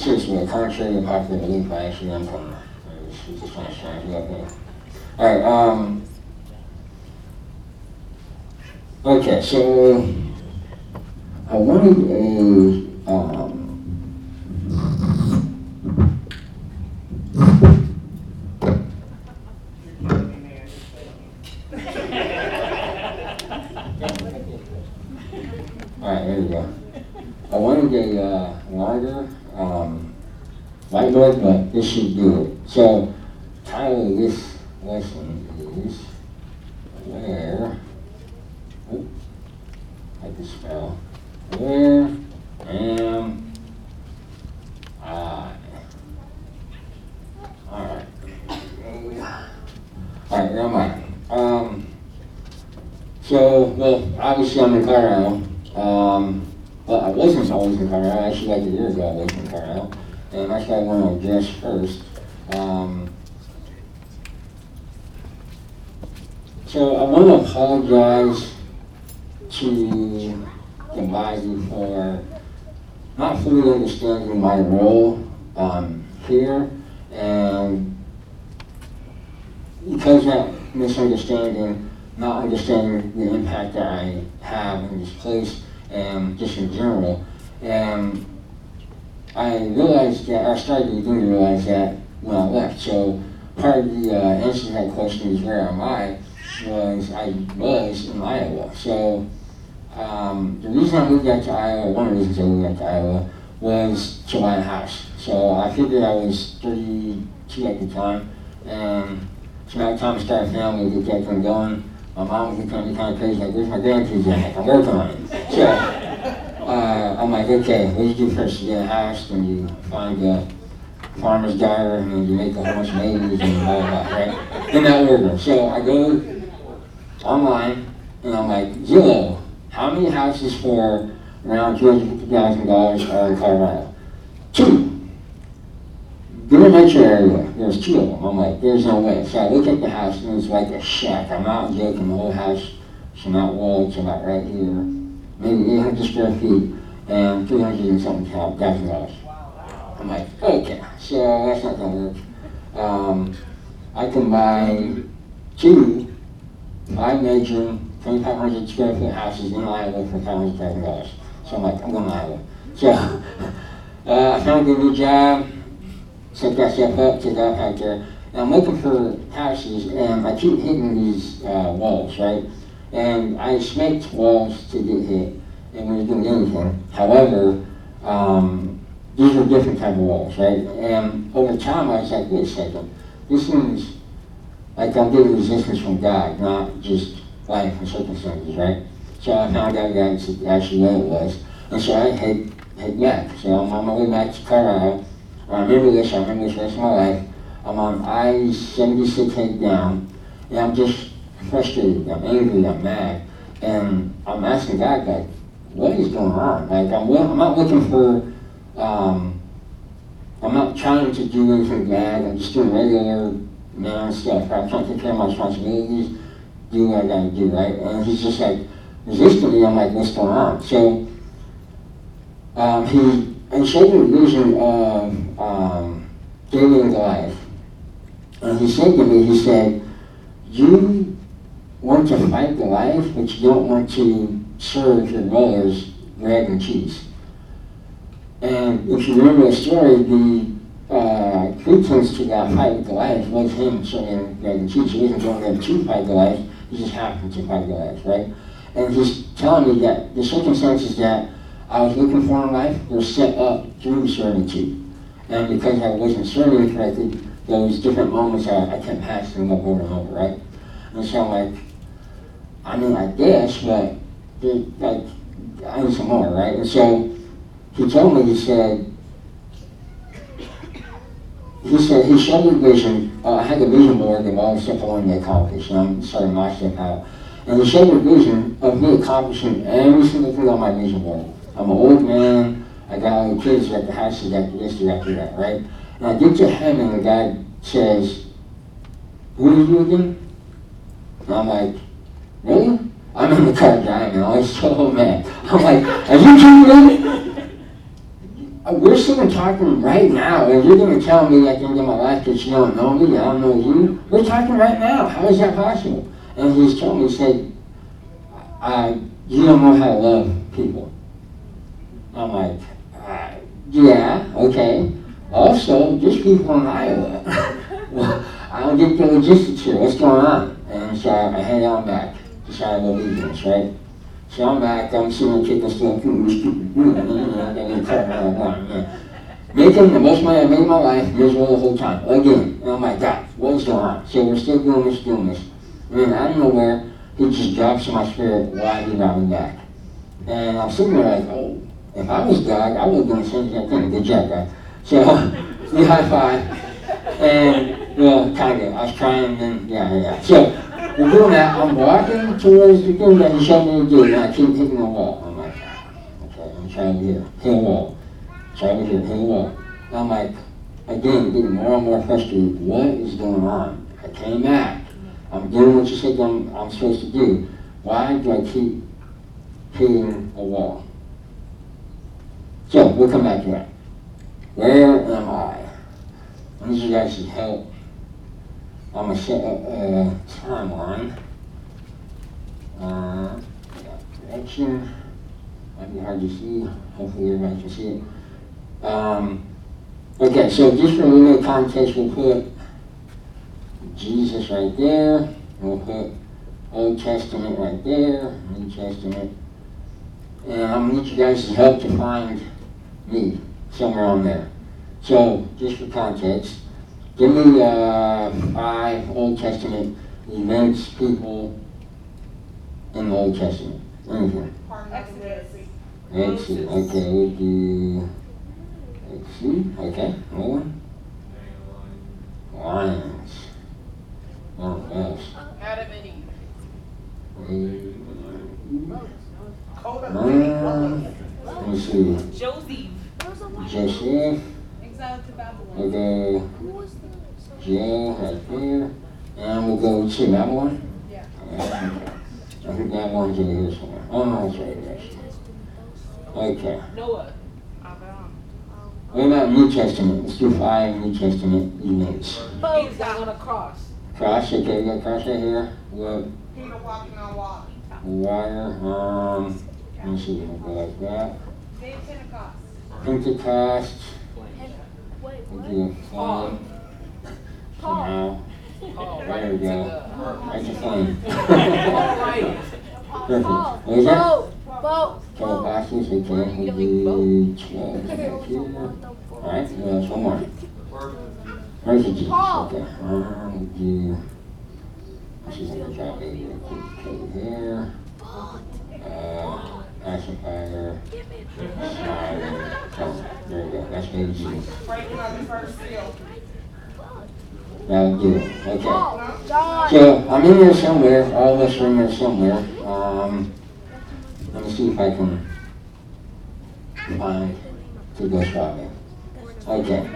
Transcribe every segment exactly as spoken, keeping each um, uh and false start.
seriously, contrary to popular belief, I actually am from there. It's just kind of strange. Yeah, Alright, um, okay, so I wanted a, um, alright, there we go. I wanted a uh, longer um, whiteboard, but this should do it. So, title of this lesson is Where, oh, I had to spell, Where am I? Alright. Alright, where am I? Um, so, well, obviously I'm in Colorado. Um, Well, I wasn't always in Colorado. Actually, like a year ago, I was in Colorado. And that's what I want to address first. Um, so I want to apologize to the body for not fully understanding my role um, here. And because of that misunderstanding, not understanding the impact that I have in this place, and just in general, and I realized that, I started to begin to realize that when I left. So part of the uh, answer to that question is where am I, was I was in Iowa. So um, the reason I moved out to Iowa, one of the reasons I moved out to Iowa, was to buy a house. So I figured I was thirty-two at the time, and so by the time I started a family, get that thing going. My mom was looking at me kind of crazy, like, where's my grandkids at? I'm working on it. So, uh, I'm like, okay, what do you do first? You get a house, then you find a farmer's daughter, and then you make a whole bunch of babies, and blah, blah, blah, right? In that order. So I go online, and I'm like, Zillow, how many houses for around two hundred fifty thousand dollars are in Colorado? Two. Good metro area, there's two of them. I'm like, there's no way. So I look at the house and it's like a shack. I'm not joking, the whole house, it's not wall, it's about right here. Maybe eight hundred square feet and three hundred and something thousand dollars. I'm like, okay, so that's not gonna work. Um, I can buy two five bedroom, twenty-five hundred square foot houses in Iowa for five hundred thousand dollars. So I'm like, I'm going to Iowa. So uh, I found a new job. Set that stuff up, took off out there. And I'm looking for houses, and I keep hitting these uh, walls, right? And I expect walls to get hit, and when you're doing anything. However, um, these are different type of walls, right? And over time, I was like, wait a second, this one's like I'm getting resistance from God, not just life and circumstances, right? So I found out that's actually what it was. And so I head, head back. So I'm on my way back to Colorado. I remember this, I remember this the rest of my life. I'm on I seventy-six head down, and I'm just frustrated, I'm angry, I'm mad. And I'm asking God, like, what is going on? Like, I'm, I'm not looking for, um, I'm not trying to do anything bad, I'm just doing regular man stuff. I'm trying to take care of my responsibilities, do what I gotta do, right? And he's just like, resisting me, I'm like, what's going on? So, um, he, and showed me a vision of um, David and Goliath. And he said to me, he said, you want to fight Goliath, but you don't want to serve your brothers bread and cheese. And if you remember the story, the uh, pretense to that fight with Goliath was him serving bread and cheese. He wasn't going there to fight Goliath, he just happened to fight Goliath, right? And he's telling me that the circumstances that I was looking for in life were set up through servitude. And because I wasn't serving correctly, those different moments I, I kept passing up over and over, right? And so I'm like, I mean, I guess, but like, I need some more, right? And so he told me, he said, he said, he showed me a vision. Uh, I had the vision board of all the stuff I wanted to accomplish, and I'm starting my stuff out. And he showed me a vision of me accomplishing every single thing on my vision board. I'm an old man, I got all the kids at the house, I got this, I got that, right? And I get to heaven and God says, who are you again? And I'm like, really? I'm in the car driving, I was so mad. I'm like, are you kidding me? we're sitting talking right now, and you're going to tell me at the end of my life that you don't know me, I don't know you. We're talking right now. How is that possible? And he's told me, he said, uh, you don't know how to love people. I'm like, uh, yeah, okay. Also, there's people in Iowa. Well, I don't get the logistics here. What's going on? And so I head on back to Side of Obedience, right? So I'm back, I'm seeing kicking stuff, making the most money I made in my life, miserable the whole time. Again, oh my God, what is going on? So we're still doing this, doing this. And then out of nowhere, he just drops in my spirit why he brought me back. And I'm sitting there like, oh, if I was God, I would have done the same thing. Good job, guy. So we high five, and well, kind of. I was trying, and yeah, yeah. So we're doing that. I'm walking towards the thing that he showed me to do, and I keep hitting the wall. I'm like, okay, I'm trying to here, hit a wall. Try over here, hit a wall. And I'm like, again, getting more and more frustrated. What is going on? I came back. I'm doing what you said I'm, I'm supposed to do. Why do I keep hitting a wall? So, we'll come back to that. Where am I? I need you guys to help. I'm going to set up a timeline. Uh, direction. Might be hard to see. Hopefully everybody can see it. Um, okay, so just for a little context, we'll put Jesus right there, and we'll put Old Testament right there, New Testament. And I'm going to need you guys to help to find me somewhere on there. So, just for context, give me uh, five Old Testament events, people in the Old Testament. Anything. Exodus. Let's see. Okay, we'll do. Let's see. Okay, another one. Lions. What else? Adam and Eve. Uh, let me see. Joseph. Joseph. Exiled to Babylon. We'll go Joe right there. And we'll go to Babylon. Yeah. I think Babylon's over here somewhere. Oh no, it's right there. Okay. Noah. What about New Testament? Let's do five New Testament events. He's got on a cross. Cross, okay, we got cross right here. Look, Peter walking on water. wire, um, let me see, we'll go like that. Day of Pentecost. Pentecost. We'll do a flame. Somehow. Oh, There we go. That's a flame. All right. Perfect. What is that? Boat. twelve boxes, okay, we'll do twelve right here. Alright, what else? One more. Refugees, okay. Um, we'll do, this is gonna drop a real quick code here. Uh, pacifier, smiling. Oh, there we go, that's baby G. Breaking on the first seal. That'll do it, okay. So, I'm in there somewhere, all of us are in there somewhere. Um, let me see if I can find the Ghost Robin. Okay.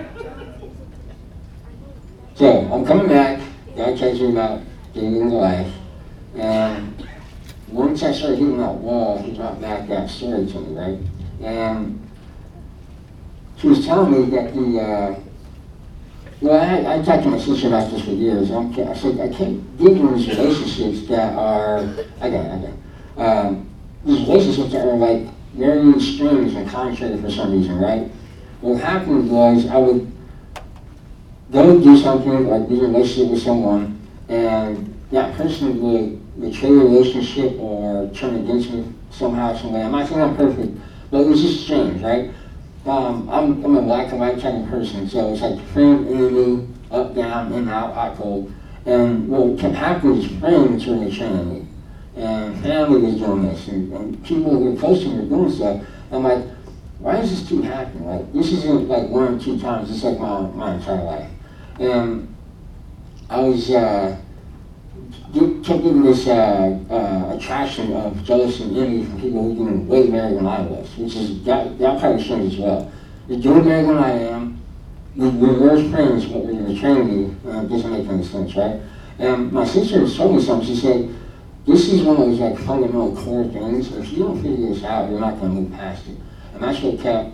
So, I'm coming back. God tells me about getting the life. And once I started hitting that wall, he brought back that story to me, right? And she was telling me that the, uh, well, I, I talked to my sister about this for years. I'm, I said, I can't get in these relationships that are, I got it, I got it. Um, these relationships that are like very strange and contrary for some reason, right? What happened was I would go do something, like be in a relationship with someone, and that person would betray the relationship or turn against me somehow, some way. I'm not saying I'm perfect, but it was just strange, right? Um, I'm, I'm a black and white type of person, so it's like friend, enemy, up, down, in, out, hot, cold. And what kept happening was friends were betraying me, and family was doing this, and, and people who were close to me were doing stuff. I'm like, why does this keep happening? Like, this isn't like one or two times, it's like my, my entire life. And I was, uh, get, kept getting this uh, uh, attraction of jealousy and envy from people who were doing way better than I was, which is, that, that part was strange as well. You're doing better than I am, we were worse friends, but we were betraying me, uh, it doesn't make any sense, right? And my sister told me something, she said, this is one of those like fundamental core things, if you don't figure this out, you're not going to move past it. And that's what kept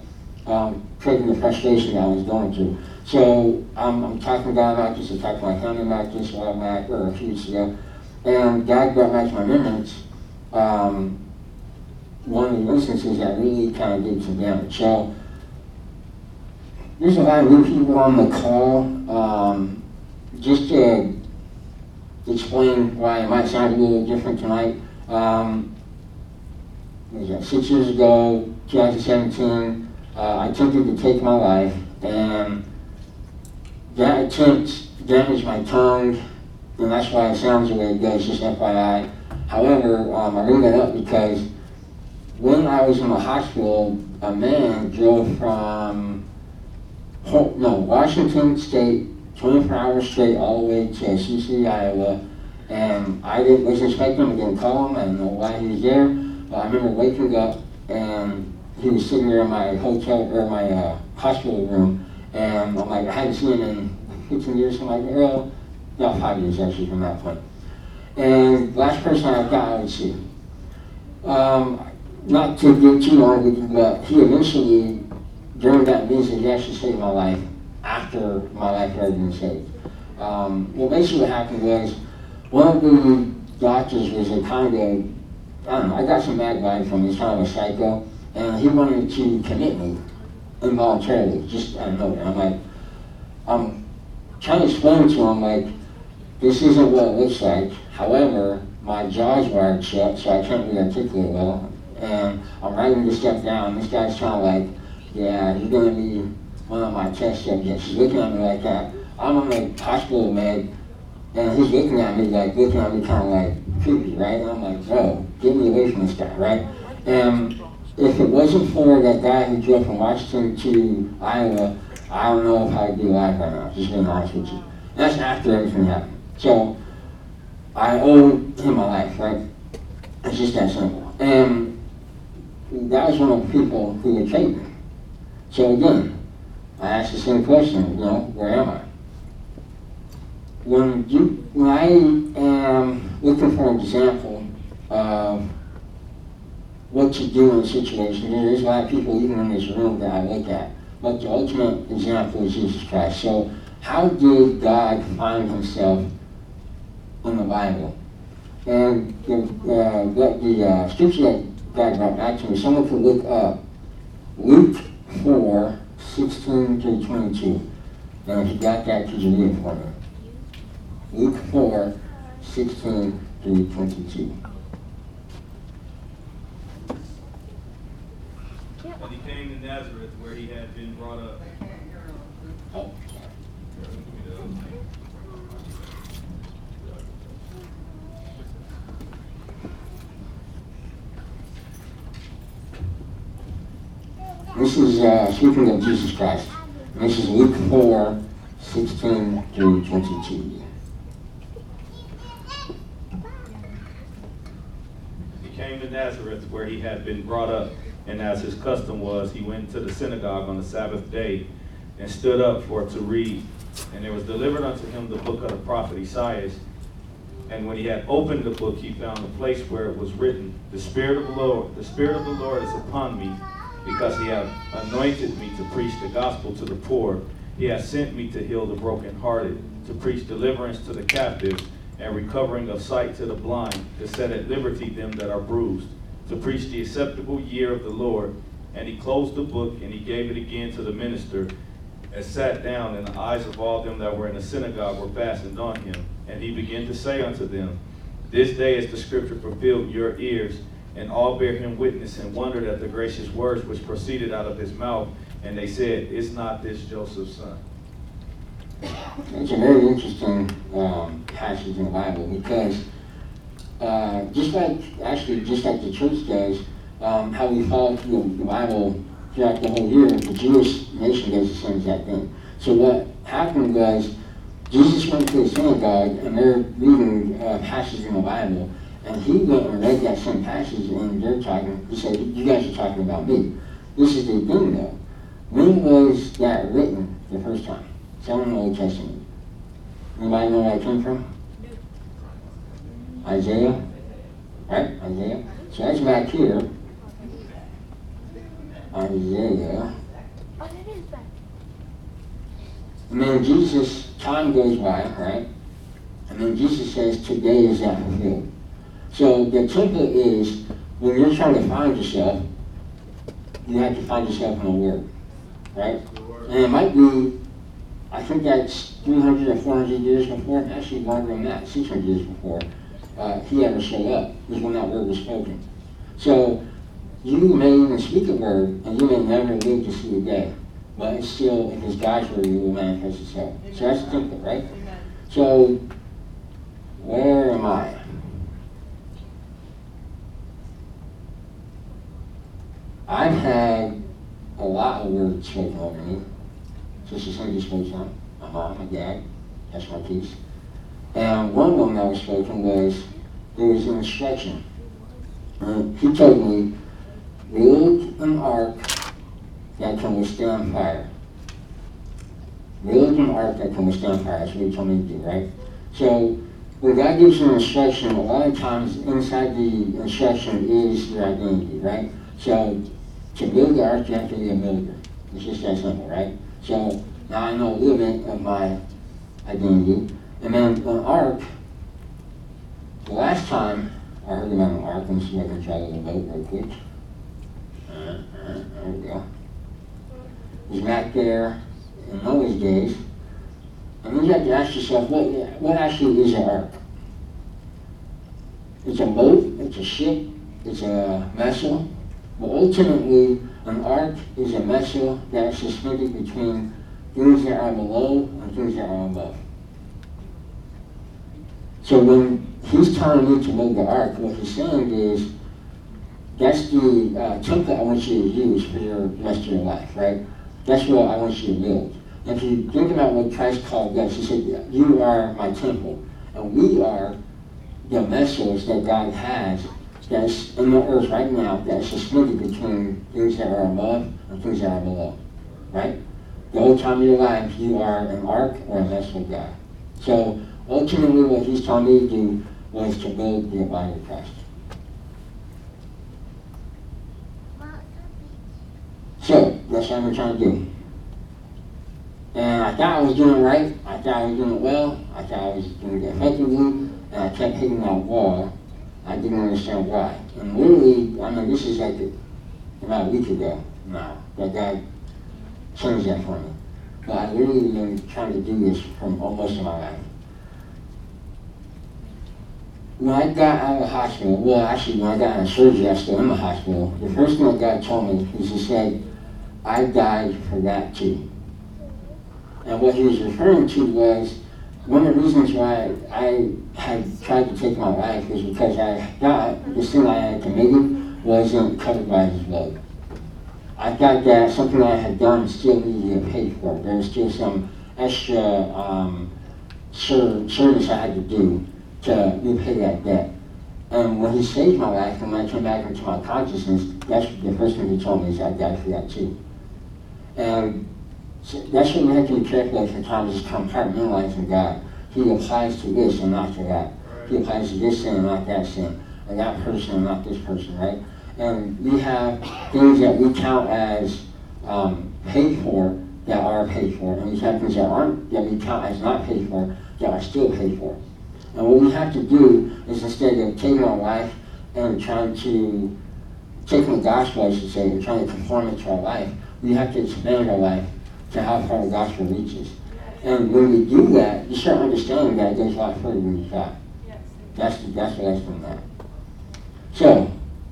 um, creating the frustration that I was going through. So um, I'm talking to God about this, I talked to my family about this a while back, or a few weeks ago, and God brought back to my memories um, one of the instances that really kind of did some damage. So there's a lot of new people on the call. Um, just to explain why it might sound a little different tonight. Um, what was that, six years ago, twenty seventeen, uh, I attempted to take my life, and that attempt damaged my tongue, and that's why it sounds the way it does, just F Y I. However, um, I bring that up because when I was in the hospital, a man drove from no, Washington State, twenty-four hours straight, all the way to Sioux City, Iowa, and I didn't, wasn't expecting him, I didn't call him, I didn't know why he was there, but I remember waking up, and he was sitting there in my hotel, or my uh, hospital room, and I'm like, I hadn't seen him in fifteen years, I'm like, well, about five years actually from that point. And last person I thought I would see. Um, not to get too long with you, but he eventually, during that visit, he actually saved my life after my life had been saved. Um, well, basically what happened was, one of the doctors was a kind of, I don't know, I got some bad vibes from him, he's kind of a psycho, and he wanted to commit me involuntarily, just out of nowhere. I'm like, I'm trying to explain to him, like, this isn't what it looks like. However, my jaw's wired shut, so I can't really articulate well. And I'm writing this stuff down. This guy's trying to like, yeah, you're gonna be one of my test subjects. He's looking at me like that. I'm on the hospital med, and he's looking at me like, looking at me kind of like creepy, right? And I'm like, bro, get me away from this guy, right? And if it wasn't for that guy who drove from Washington to Iowa, I don't know if I'd be alive right now, just being honest with you. And that's after everything happened. So, I owe him my life, right? It's just that simple. And that was one of the people who betrayed me. So again, I asked the same question, you know, where am I? When you, when I am looking for an example of what to do in a situation, there's a lot of people even in this room that I look at, but the ultimate example is Jesus Christ. So how did God find himself in the Bible? And the, uh, the, the uh, scripture that God brought back to me, someone could look up Luke four, sixteen through twenty-two. And if you got that, could you read it for me? Luke four, sixteen through twenty-two. And he came to Nazareth, where he had been brought up. Oh. This is uh, speaking of Jesus Christ. This is Luke four, sixteen through twenty-two. He came to Nazareth, where he had been brought up, and as his custom was, he went to the synagogue on the Sabbath day, and stood up for to read. And there was delivered unto him the book of the prophet Isaiah. And when he had opened the book, he found the place where it was written, The Spirit of the Lord, the Spirit of the Lord is upon me, because he hath anointed me to preach the gospel to the poor. He hath sent me to heal the brokenhearted, to preach deliverance to the captives, and recovering of sight to the blind, to set at liberty them that are bruised, to preach the acceptable year of the Lord. And he closed the book, and he gave it again to the minister, and sat down, and the eyes of all them that were in the synagogue were fastened on him. And he began to say unto them, This day is the scripture fulfilled in your ears. And all bare him witness, and wondered at the gracious words which proceeded out of his mouth. And they said, Is not this Joseph's son? It's a very interesting um, passage in the Bible, because uh, just like, actually, just like the church does, um, how we follow through the Bible throughout the whole year, the Jewish nation does the same exact thing. So what happened was, Jesus went to the synagogue, and they're reading uh, passages in the Bible, and he went and read that same passage, and they're talking, he said, you guys are talking about me. This is the thing though. When was that written the first time? Someone in the Old Testament. Anybody know where that came from? Isaiah? Right? Isaiah? So that's back here. Isaiah And then Jesus, time goes by, right? And then Jesus says, today is that fulfilled. So the template is, when you're trying to find yourself, you have to find yourself in the Word, right? And it might be, I think that's three hundred or four hundred years before, actually longer than that, six hundred years before uh, he ever showed up, is when that word was spoken. So you may even speak a word, and you may never live to see the day, but it's still, if it's God's word, it will manifest itself. So that's the template, right? Amen. So, where am I? I've had a lot of words spoken over me. Just as somebody spoke on my mom, my dad, that's my piece. And one of them that was spoken was, there was an instruction. And he told me, build an ark that can withstand fire. Build an ark that can withstand fire. That's what he told me to do, right? So, when God gives you an instruction, a lot of times inside the instruction is your identity, right? So, to build the ark, you have to be a builder. It's just that simple, right? So, now I know a little bit of my identity. And then an ark, the last time I heard about an ark, I'm just going to try to the boat real quick. Uh, uh, there we go. It was back there in Noah's days. And then you have to ask yourself, what, what actually is an ark? It's a boat, it's a ship, it's a vessel. But ultimately, an ark is a vessel that is suspended between things that are below and things that are above. So when he's telling you to build the ark, what he's saying is, that's the uh, template I want you to use for your rest of your life, right? That's what I want you to build. If you think about what Christ called us, he said, you are my temple, and we are the vessels that God has that's in the earth right now that's suspended between things that are above and things that are below, right? The whole time of your life, you are an ark or a vessel of God. So ultimately what he's telling me to do was to build the body of Christ. So that's what I'm trying to do. And I thought I was doing it right, I thought I was doing it well, I thought I was doing it effectively, and I kept hitting that wall. I didn't understand why. And literally, I mean, this is like about a week ago now that God changed that for me. But I've literally been trying to do this for most of my life. When I got out of the hospital, well, actually, when I got out of surgery, I was still in the hospital. The first thing that God told me is he said, I died for that too. And what he was referring to was, one of the reasons why I had tried to take my life is because I thought the sin I had committed wasn't covered by his blood. I thought that something I had done still needed to get paid for. There was still some extra um, ser- service I had to do to repay that debt. And when he saved my life and when I came back into my consciousness, that's the first thing he told me is I died for that too. And so that's what we have to be careful of sometimes is compartmentalizing God. He applies to this and not to that. He applies to this sin and not that sin. And that person and not this person, right? And we have things that we count as um, paid for that are paid for. And we have things that aren't, that we count as not paid for, that are still paid for. And what we have to do is instead of taking our life and trying to, taking the gospel, I should say, and trying to conform it to our life, we have to expand our life to how far the gospel reaches. And when we do that, you start understanding that it goes a lot further than you thought. Yes. That's, that's what I from that. So,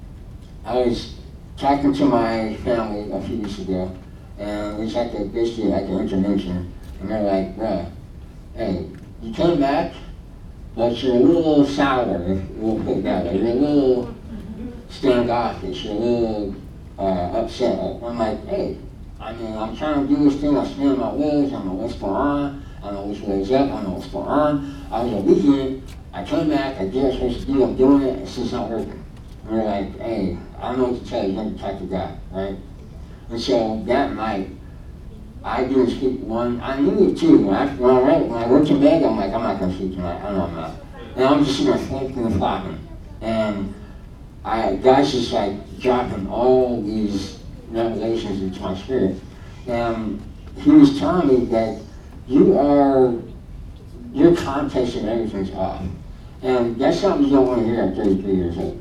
I was talking to my family a few weeks ago, and we was like a, basically like an intervention, and they're like, bruh, hey, you came back, but you're a little sour, if we'll put it that way. You're a little standoffish, you're a little uh, upset. I'm like, hey, I mean, I'm trying to do this thing, I'm spinning my wheels, I don't know what's going on, I don't know which way is up, I don't know what's going on. I was obedient, I came back, I did what I was supposed to do, I'm doing it, it's just not working. And they're like, hey, I don't know what to tell you, you have to talk to God, right? And so that night, I didn't speak one, I knew it too. When I, when I, when I went to bed, I'm like, I'm not going to sleep tonight, I know I'm not. And I'm just sitting there flipping and flopping. And I, God's just like dropping all these revelations into my spirit. And he was telling me that you are, your context and everything's off. And that's something you don't want to hear at thirty-three years old.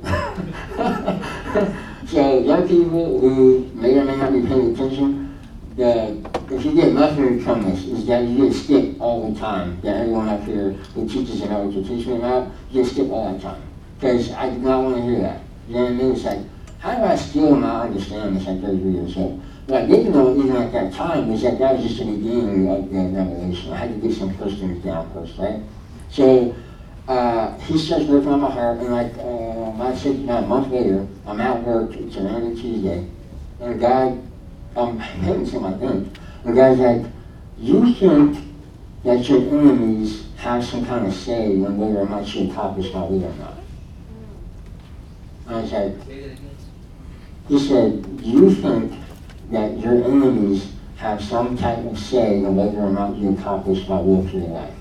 So young people who may or may not be paying attention, the, if you get nothing from this, is that you get skipped all the time. That everyone up here who teaches you know what you're teaching about, you get skipped all the time. Because I do not want to hear that. You know what I mean? It's like, how do I still not understand this at thirty-three years old? What I didn't know even at that time was that that was just the beginning of the revelation. I had to get some first things down first, right? So uh, he starts working on my heart, and like uh, I said, about a month later, I'm at work. It's a random Tuesday, and God, I'm hitting something I think, and God's like, you think that your enemies have some kind of say in whether or not you accomplish my will or not? And I was like, he said, you think that your enemies have some type of say in whether or not you accomplish my will for your life.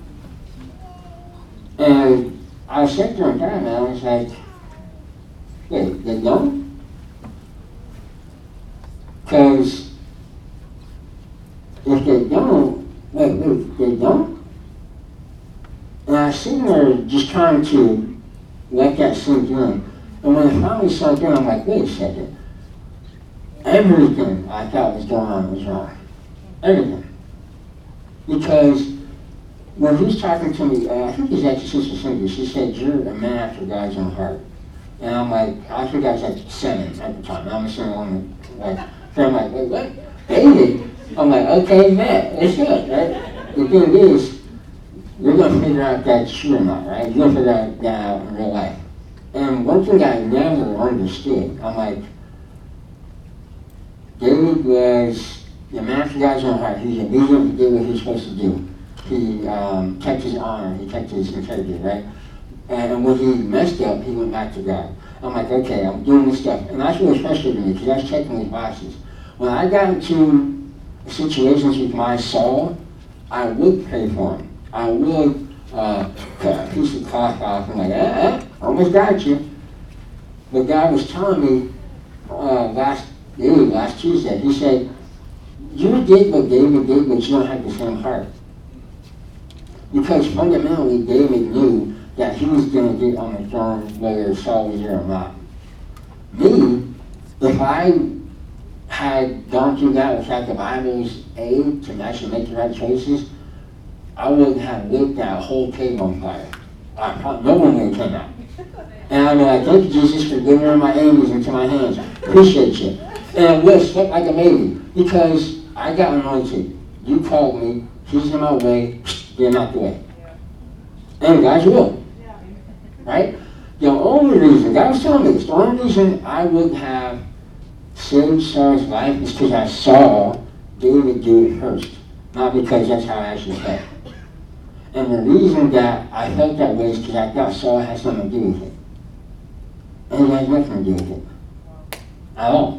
And I sat there and thought, man, I was like, wait, they don't? Because if they don't, wait, wait, they don't? And I was sitting there just trying to let that sink in. And when it finally sunk in, I'm like, wait a second. Everything I thought was going on was wrong. Everything. Because when he's talking to me, uh, I think he's actually Sister Cindy, she said, you're a man after God's own heart. And I'm like, I think I was like seven at the time. I'm a single woman. Like, so I'm like, wait, what? David? I'm like, okay, man, it's good, right? The thing is, you're going to figure out that's true or not, right? You're going to figure out that out in real life. And one thing I never understood, I'm like, David was the man after God's own heart. He was obedient, he did what he was supposed to do. He um, kept his honor, he kept his integrity, right? And when he messed up, he went back to God. I'm like, okay, I'm doing this stuff. And that's what frustrated me, because I was checking these boxes. When I got into situations with my Saul, I would pray for him. I would uh, cut a piece of cloth off and like, eh, eh, almost got you. But God was telling me uh, last day, last Tuesday, he said, you did what David did, but you don't have the same heart. Because fundamentally, David knew that he was going to get on the throne whether Saul was there or not. Me, if I had gone through that without the Bible's aid to actually make the right choices, I would have lit that whole cave on fire. I, no one would have came out. And I'd be like, thank you, Jesus, for giving my enemies into my hands. Appreciate you. And I would have slept like a baby because I got anointed. You called me. He's in my way. Get him out the way. And God's will. Right? The only reason, God was telling me this, the only reason I would have saved Saul's life is because I saw David do it first. Not because that's how I actually felt. And the reason that I felt that way is because I thought Saul had something to do with it. And he has nothing to do with it. At all.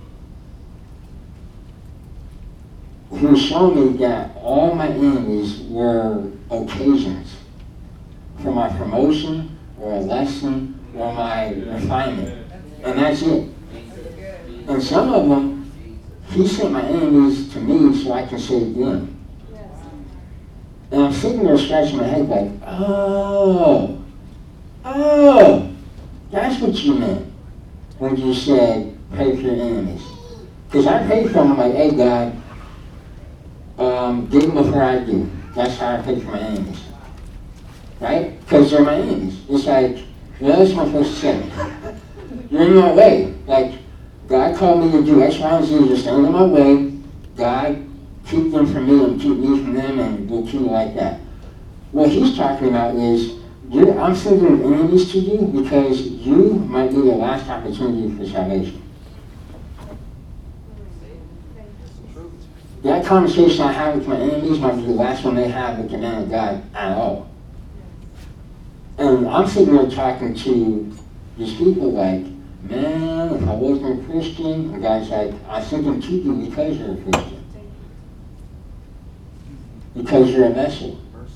He was showing me that all my enemies were occasions for my promotion or a lesson or my refinement. And that's it. And some of them, he sent my enemies to me so I can save them. And I'm sitting there scratching my head like, oh, oh, that's what you meant when you said pray for your enemies. Because I prayed for them, I'm like, hey God, um, give them before I do. That's how I pray for my enemies. Right? Because they're my enemies. It's like, well, that's what I'm supposed to say. You're in my way. Like, God called me to do X, Y, and Z. You're standing in my way. God, keep them from me and keep me from them, and we'll keep it like that. What he's talking about is, you're, I'm sending enemies to you because you might be the last opportunity for salvation. That conversation I have with my enemies might be the last one they have with the man of God at all. And I'm sitting there talking to these people like, man, if I wasn't a Christian, and God's like, I sent them to you because you're a Christian. Because you're a vessel.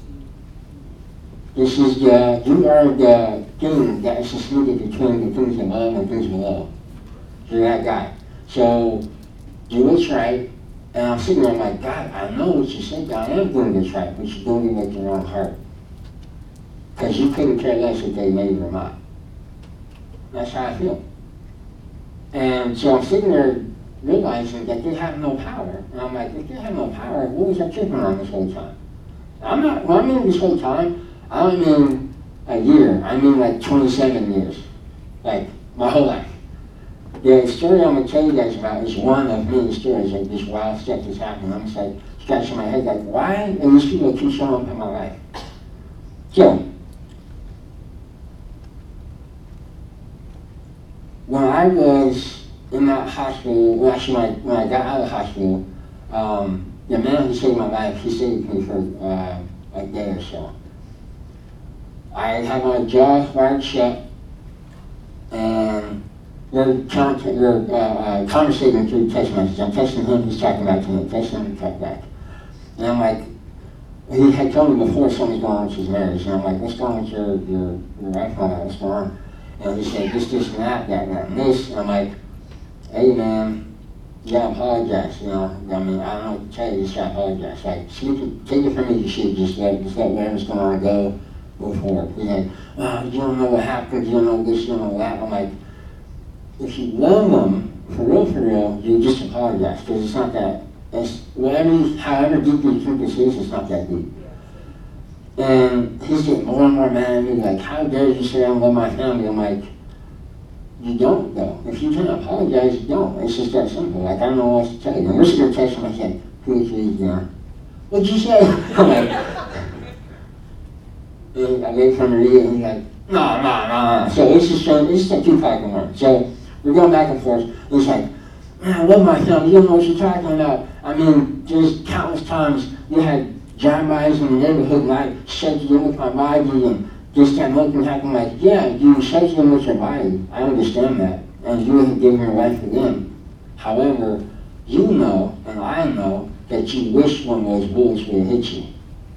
This is the, you are the thing that is suspended between the things above and things below. You're that guy. So, do what's right, And I'm sitting there, I'm like, God, I know what you said, I am doing this right, but you're doing it with your own heart. Because you couldn't care less if they made it or not. That's how I feel. And so I'm sitting there realizing that they have no power. And I'm like, if they have no power, what was I tripping on this whole time? I'm not, when I mean this whole time, I don't mean a year, I mean like twenty-seven years. Like, my whole life. The story I'm going to tell you guys about is one of many stories of this wild stuff that's happening. I'm just like, scratching my head like, why are these people keep showing up in my life? So, when I was in that hospital, well actually when I, when I got out of the hospital, um, the man who saved my life, he saved me for uh, a day or so. I had my jaw wired shut, and we're, con- we're uh, uh, conversating through text messages. I'm texting him, he's talking back to me, texting him, talking back. And I'm like, he had told me before something's going on with his marriage, and I'm like, what's going on with your, your, your wife? I'm like, what's going on? And he said, this, this, and that, that, that, and this. And I'm like, hey man, you gotta apologize, you know. I mean, I don't know what to tell you, you just gotta apologize. Like, speak it, take it from me, you should just let, just let whatever's going on go, go forward. He's like, oh, you don't know what happened, you don't know this, you don't know that. I'm like, if you love them, for real, for real, you just apologize, because it's not that, it's whatever, however deeply you think this is, it's not that deep. And he's getting more and more mad at me, like, how dare you say I love my family? I'm like, you don't, though. If you can't apologize, you don't. It's just that simple. Like, I don't know what else to tell you. And we're sitting there texting, I said, please, please, yeah. What'd you say? I'm like, and I wait for him to read it, and he's like, no, no, no, no. So it's just, it's just a two-pack in one. So we're going back and forth. He's like, man, I love my family. You don't know what you're talking about. I mean, there's countless times you had drive-bys in the neighborhood and I shaking them with my body and this time looking happen like, yeah, you shake them with your body. I understand that. And you have given your life to them. However, you know, and I know, that you wish one of those bullets would have hit you.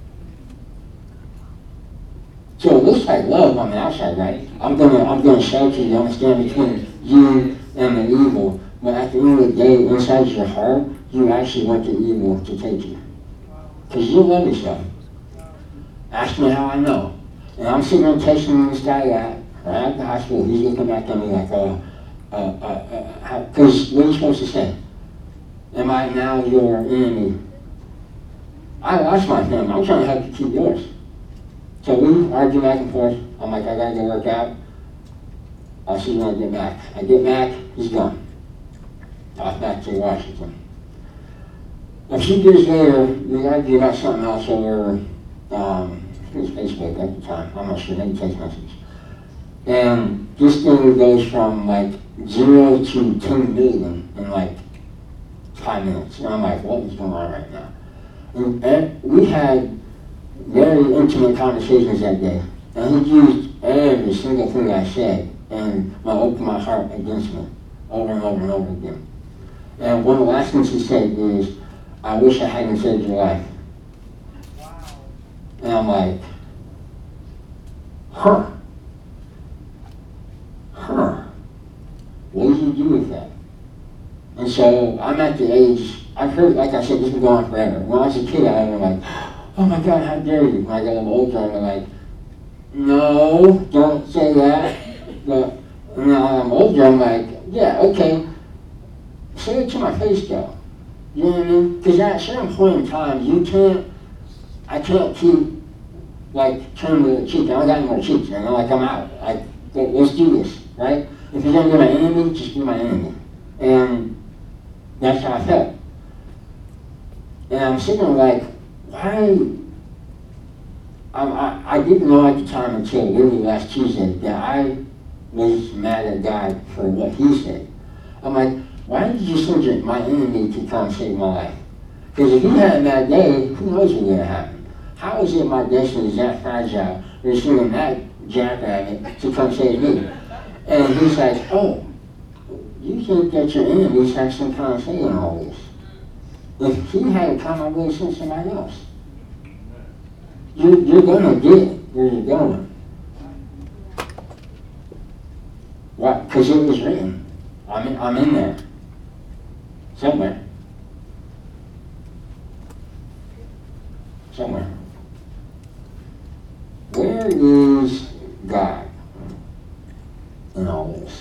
So it looks like love on the outside, right? I'm gonna I'm gonna shelter you, I'm gonna stand between you and the evil. But at the end of the day, inside your heart, you actually want the evil to take you. Because you love yourself. Ask me how I know. And I'm sitting there texting this guy at, right at the hospital. He's looking back at me like, uh, uh, uh, because uh, what are you supposed to say? Am I now your enemy? I lost my family. I'm trying to help you keep yours. So we argue back and forth. I'm like, I gotta go work out. I'll see you when I get back. I get back, he's gone. Off back to Washington. A few years later, we argued about something else over, um, it was Facebook at the time, I'm not sure, maybe text messages. And this thing goes from like zero to ten million in like five minutes. And I'm like, what is going on right now? And, and we had very intimate conversations that day. And he used every single thing I said and opened my heart against me over and over and over again. And one of the last things he said is, I wish I hadn't saved your life. Wow. And I'm like, huh. Huh. What did you do with that? And so I'm at the age, I've heard, like I said, this has been going on forever. When I was a kid, I was like, oh my God, how dare you? When I got a little older, I'm like, no, don't say that. But now I'm older, I'm like, yeah, okay. Say it to my face though. You know what I mean? Because at a certain point in time, you can't, I can't keep, like, turning the cheek. I don't got any more cheeks, man. I'm like, I'm out. Like, let's do this, right? If you're gonna be my enemy, just be my enemy. And that's how I felt. And I'm sitting there like, why? I, I, I didn't know at the time until literally last Tuesday that I was mad at God for what he said. I'm like, why did you send your, my enemy to come save my life? Because if you had a bad day, who knows what's going to happen? How is it my destiny is that fragile? You're sending that jackrabbit to come save me. And he's like, oh, you think that your enemies have some kind of say in all this. If he had come, I would have sent somebody else. You're, you're going to get where you're going. Why? Because it was written. I'm in, I'm in there. Somewhere. somewhere. Where is God in all this?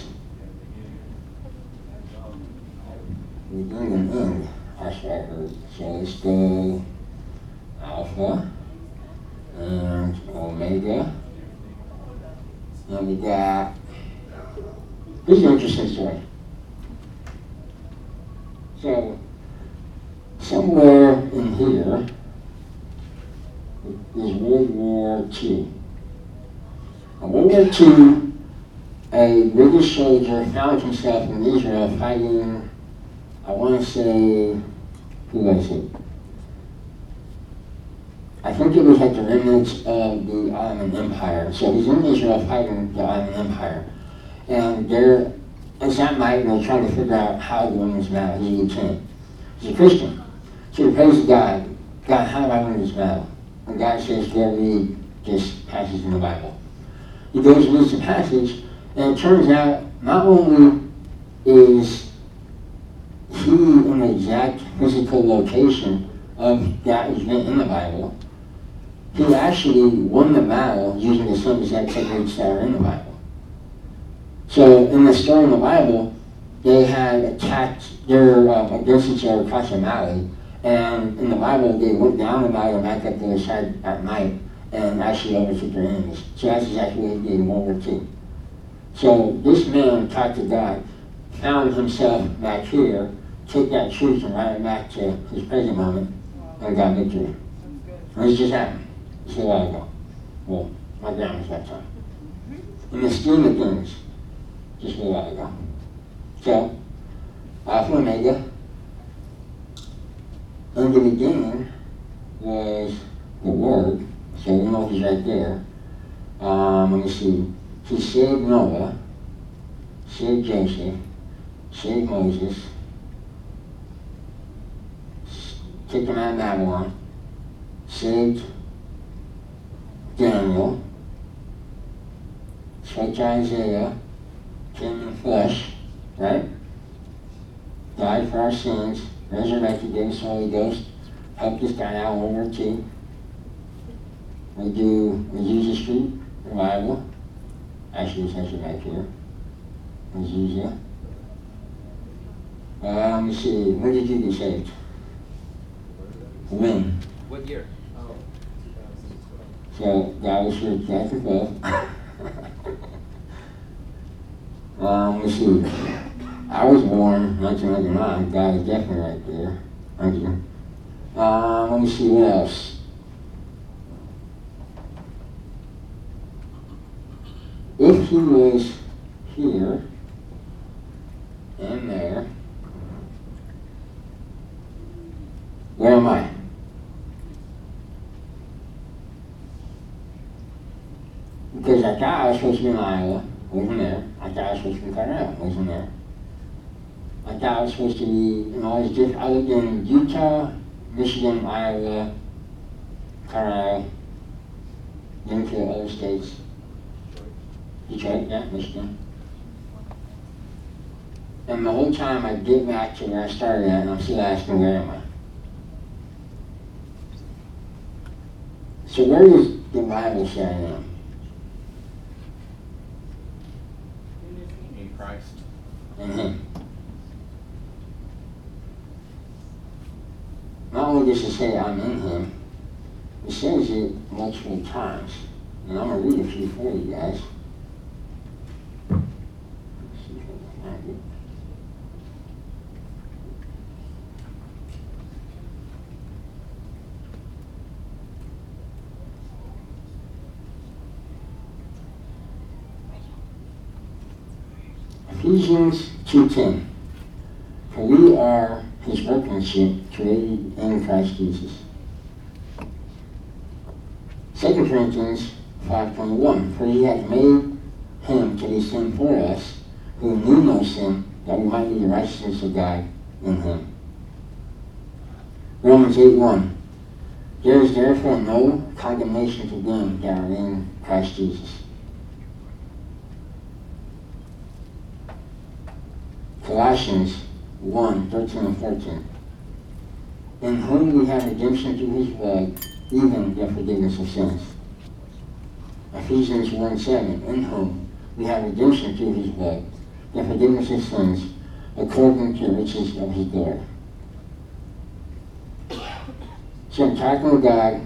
We bring an end, that's what I heard. So let's go Alpha and Omega. And we got, this is an interesting story. So, somewhere in here is World War Two. In World War Two, a British soldier found himself in Israel fighting, I want to say, who was it? I think it was like the remnants of the Ottoman Empire. So he's in Israel fighting the Ottoman Empire. And they're, it's that night, and they're trying to figure out how to win this battle. He's a lieutenant. He's a Christian. So he prays to God, God, how do I win this battle? And God says, go read this passage in the Bible. He goes and reads the passage, and it turns out not only is he in the exact physical location of that event in the Bible, he actually won the battle using the same exact techniques that are in the Bible. So in the story in the Bible, they had attacked their uh, against each other across a valley, and in the Bible they went down the valley and back up the other side at night and actually overtook their enemies. So that's exactly what he did in World War Two. So this man talked to God, found himself back here, took that truth and ran it back to his present moment, and got victory. And this just happened. Just a while ago. Well, my grandma's that time. In the scheme of things, just a while ago. So, Alpha and Omega, in the beginning was the Word, so we know he's right there. Um, let me see. He saved Noah, saved Joseph, saved Moses, took him out of Babylon, saved Daniel, spoke to Isaiah, came in flesh, right? Died for our sins, resurrected, gave us the Holy Ghost, helped us die out in World War Two. We do Azusa Street revival. Actually, it's actually back here. Azusa. Uh, let me see, when did you get saved? When? What year? So, God was here two thousand twelve. um, let's see. I was born nineteen ninety-nine. God is definitely right there. Thank you. Um, let me see what else. If he was here and there, where am I? Because I thought I was supposed to be in Iowa, wasn't there. I thought I was supposed to be in Colorado, wasn't there. I thought I was supposed to be in all these different, I lived in Utah, Michigan, Iowa, Colorado, then to other states. Detroit, yeah, Michigan. And the whole time I get back to where I started at, and I'm still asking, where am I? So where does the Bible say I am? In Christ. In Him. Not only does it say I'm in Him, it says it multiple times. And I'm going to read a few for you guys. Let's see if I can find it. Ephesians two ten. For we are His workmanship, created in Christ Jesus. Second Corinthians five twenty-one. For He hath made Him to be sin for us, who knew no sin, that we might be the righteousness of God in Him. Romans eight one. There is therefore no condemnation to them that are in Christ Jesus. Colossians one thirteen and fourteen. in whom we have redemption through his blood, even the forgiveness of sins. Ephesians one seven, in whom we have redemption through his blood, the forgiveness of sins, according to the riches of his glory. So I'm talking with God,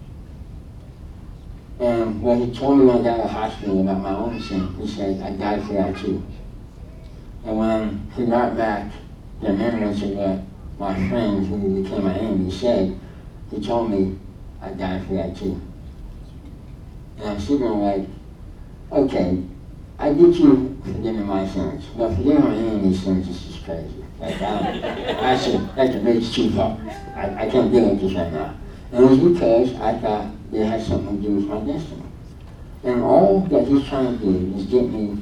and what he told me when I got out of the hospital about my own sin, he said, I died for that too. And when he brought back the remembrance of what my friend who became my enemy said, he told me, I died for that too. And I'm sitting there like, okay, I get you forgiving my sins, but forgiving my enemy's sins is just crazy. Like, I, I said, that's a bridge too far. I, I can't deal with this right now. And it was because I thought it had something to do with my destiny. And all that he's trying to do is get me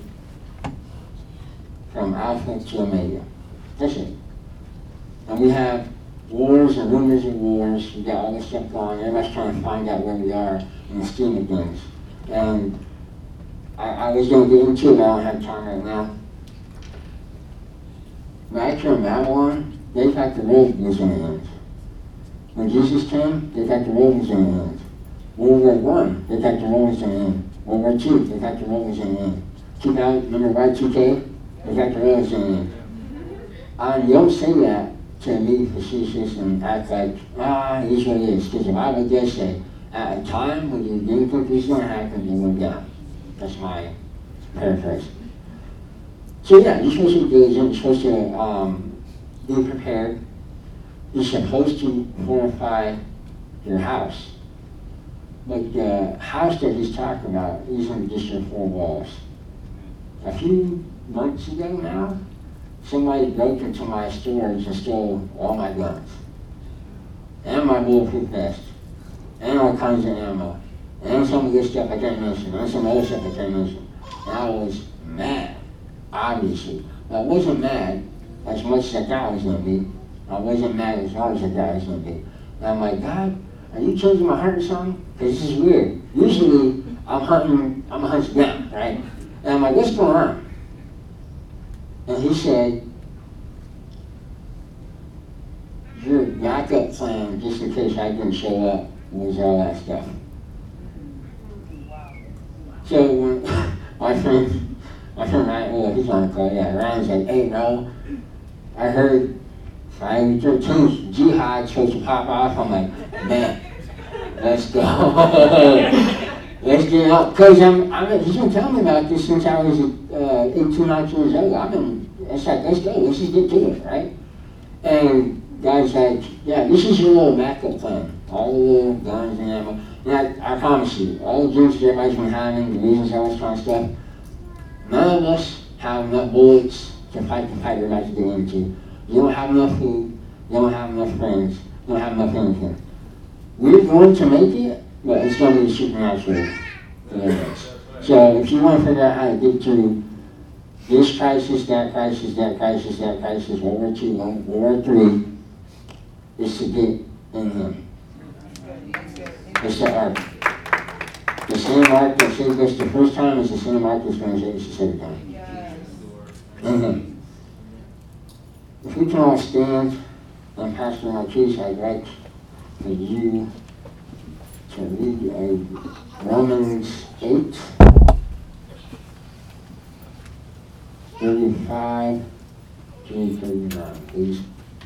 from Alpha to Omega. That's it. And we have wars and rumors of wars. We got all this stuff going. Everybody's trying to find out where we are in the scheme of things. And I, I was going to get into it, I don't have time right now. When I came to Babylon, they thought the world was going to end. When Jesus came, they thought the world was going to end. World War One, they thought the world was going to end. World War Two, they thought the world was going to end. two thousand, remember Y two K? They thought the world was going to end. And you don't say that to be facetious and act like, ah, it is what it is. Because the Bible does say, at a time when you didn't think this was going to happen, you went down. That's my paraphrase. So yeah, you're supposed to be diligent, you're supposed to um, be prepared. You're supposed to fortify your house. But the house that he's talking about isn't just your four walls. A few months ago now, somebody broke into my storage and stole all my guns, and my bulletproof vest, and all kinds of ammo, and some of this stuff I can't mention, and some other stuff I can't mention. And I was mad, obviously. I wasn't mad as much as I thought I was going to be. I wasn't mad as hard as I thought I was going to be. And I'm like, God, are you changing my heart or something? Because this is weird. Usually, I'm hunting, I'm hunting down, right? And I'm like, what's going on? And he said, your backup plan, just in case I didn't show up, was all that stuff. So when my friend, my friend Ryan, well, he's on the call, yeah, Ryan's like, hey, bro, I heard Friday the thirteenth, jihad's supposed to pop off. I'm like, man, let's go. Let's get it up. Because I'm, I'm, he's been telling me about this since I was uh, eighteen, nineteen years old. I've been, it's like, let's go, let's just get to it, right? And guys like, yeah, this is your little backup plan. All the little guns and ammo. And I, I promise you, all the drinks that everybody's been having, the reasons all this kind of stuff, none of us have enough bullets to fight the fight we're about to get into. You don't have enough food, you don't have enough friends, you don't have enough anything. We're going to make it, but it's going to be supernatural deliverance. So if you want to figure out how to get through this crisis, that crisis, that crisis, that crisis, World War Two, World War Three, is to get in Him. It's the ark. The same ark that saved us the first time is the same ark that's going to save us the second time. In Him. If we can all stand, and Pastor Marquise, I'd like for you to read uh, Romans eight, thirty-five to thirty-nine, please.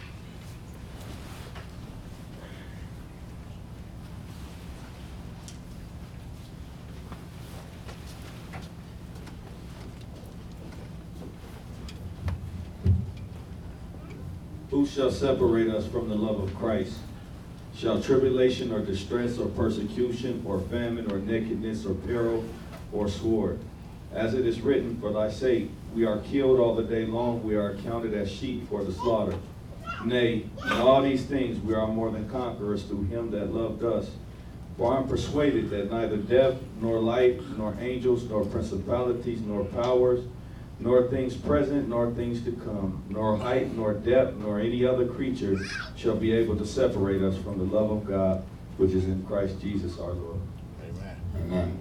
Who shall separate us from the love of Christ? Shall tribulation or distress or persecution or famine or nakedness or peril or sword? As it is written, for thy sake we are killed all the day long, we are accounted as sheep for the slaughter. Nay, in all these things we are more than conquerors through him that loved us. For I am persuaded that neither death, nor life, nor angels, nor principalities, nor powers, nor things present, nor things to come, nor height, nor depth, nor any other creature shall be able to separate us from the love of God, which is in Christ Jesus our Lord. Amen. Amen.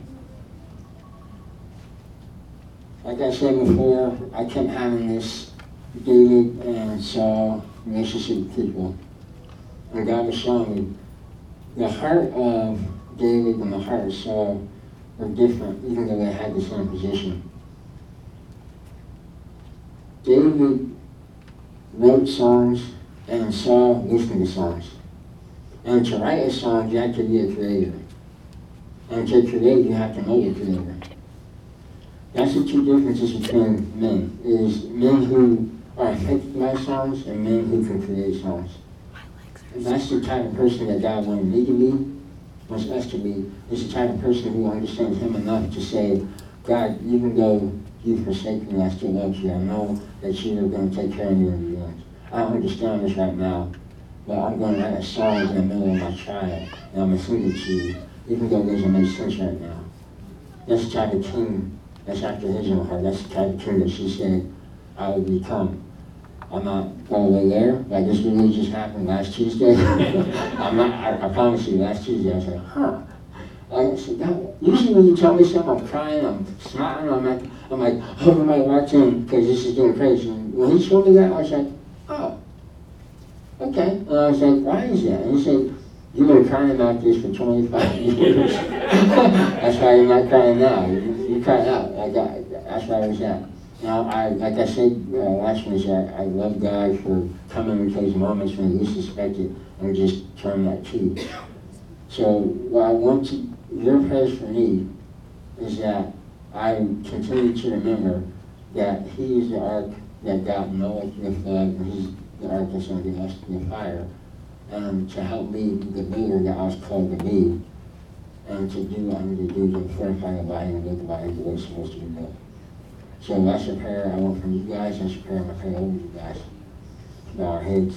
Like I said before, I kept having this David and Saul relationship with people. and God was showing me the heart of David and the heart of Saul were different, even though they had the same position. David wrote songs, and Saul listened to songs. And to write a song, you have to be a creator. And to create, you have to know the creator. That's the two differences between men, is men who are affected by songs and men who can create songs. And that's the type of person that God wanted me to be, wants us to be, is the type of person who understands Him enough to say, God, even though you forsake me, I still love you. I know that you are going to take care of me in the end. I don't understand this right now, but I'm going to write a song in the middle of my trial, and I'm going to sing it to you, even though it doesn't make sense right now. That's the type of king that's after His own heart. That's the type of king that she said I would become. I'm not all the way there. Like this really just happened last Tuesday. I'm not, I, I promise you, last Tuesday I was like, huh. I said, God, usually when you tell me something, I'm crying, I'm smiling, I'm like, I'm like, hoping my walked in because this is getting crazy. And when He told me that, I was like, oh, okay. And I was like, why is that? And He said, you've been crying about this for twenty-five years. That's why you're not crying now. You, you cried out. Like I, that's where I was at. Now, I, like I said uh, last Wednesday, I, I love God for coming into those moments when you least suspect it and just turn that key. So what I want to, your prayers for me is that I continue to remember that He is the ark that got Noah to the flood, and He's the ark that's going to get us to the fire. And to help me be the leader that I was called to be, and to do what I need to do to fortify the body and live the body the way it's supposed to be lived. So that's a prayer I want from you guys, that's a prayer I'm going to pray over you guys. Bow our heads.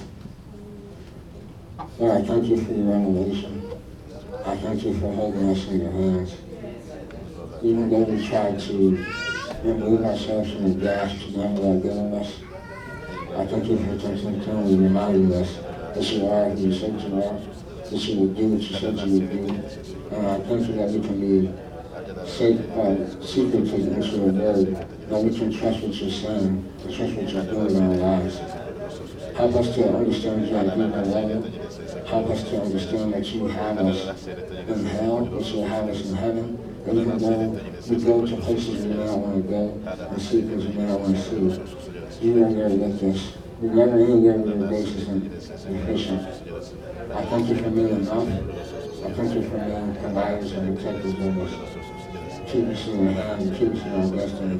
Lord, I thank you for your revelation. I thank you for holding us in your hands. Even though we try to remove ourselves from the grasp to never let go of us, I thank you for continually reminding us that you are who you said you are, that you will do what you said you would do. And I thank you that we can be safe, uh, secretive into your word, that we can trust what you're saying, and trust what you're doing in our lives. Help us to understand you at a deeper level. Help us to understand that you have us in hell, that you have us in heaven. That even though we go to places we may not want to go, and see things we may not want to see, you are there with us. We're never anywhere where your grace isn't efficient. I thank you for being enough. I thank you for being providers and protectors of us. Keep us in your hands, keep us in our destiny.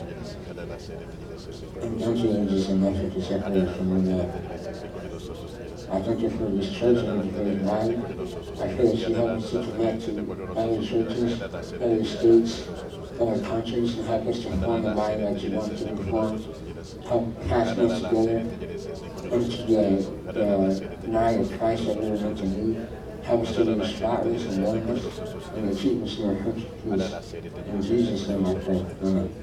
And don't you let us enough to separate us from your love. I thank you for this church and for this body. I pray that you help us to connect to other churches, other states, other countries, and help us to form the body that you want to be formed. Help pass us together into the, the body of Christ that we were meant to be. Help us to be spotless and blameless, and to keep us in our perfect peace. In Jesus' name I pray. Amen.